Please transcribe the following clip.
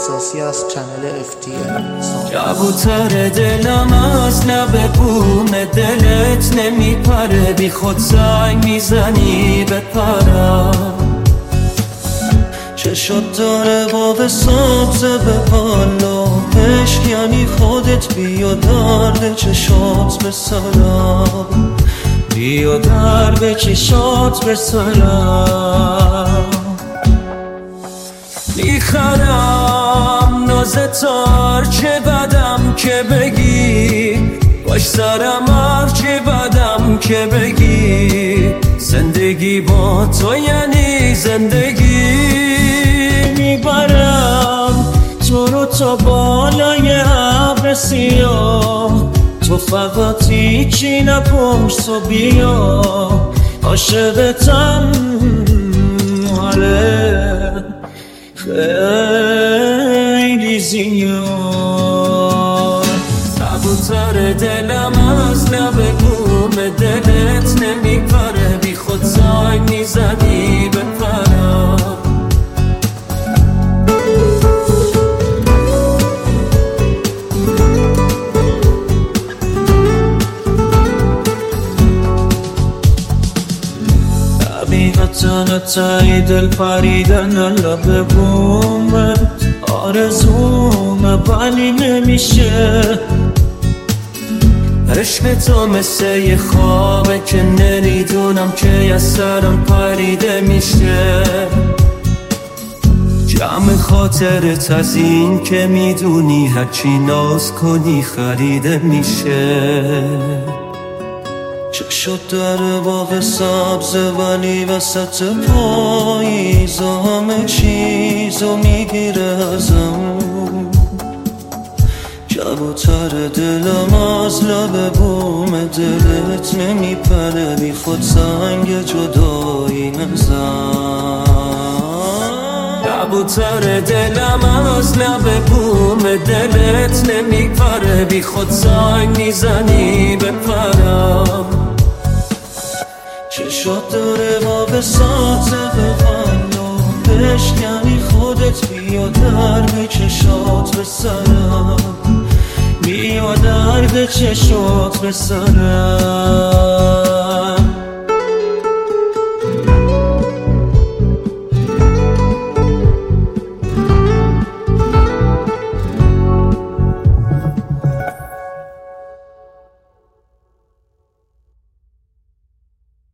احساسی از چنل FTL. کبوتر دلم از لب بوم دلت نمیپره، بی خود زنگ میزنی بپرم. چشات داره با وساط به بالا، عشق یعنی خودت، بیا درد چشات بسرم، بیا درد چشات بسرم. میخرم نازتار چه بدم که بگی، باش سرم هر چه بدم که بگی، زندگی با تو یعنی زندگی. میبرم تو رو تا بالای ابر سیاه، تو فقط هیچی نپرس و بیا، عاشقتم آره خیلی زیاد. کبوتر دلم از لب بوم دلت نمیپره، بی خود زنگ میزنی بپرم. تای دل پریدن لب بومت آرزومه ولی نمیشه. عشق تو مثل یه خوابه که نمیدونم که از سرم پریده میشه. جمع خاطرت از این که میدونی هرچی ناز کنی خریده میشه. چشات داره باغ سبز ولی وسط پاییز همه چیزو میگیره ازم. کبوتر دلم از لب بوم دلت نمیپره، بی خود زنگ جدایی نزن. کبوتر دلم از لب بوم دلت نمیپره، بی خود زنگ میزنی بپرم. چشات داره با بساط بخند، عشق یعنی خودت، بیا درد چشات بسرم، بیا درد چشات بسرم.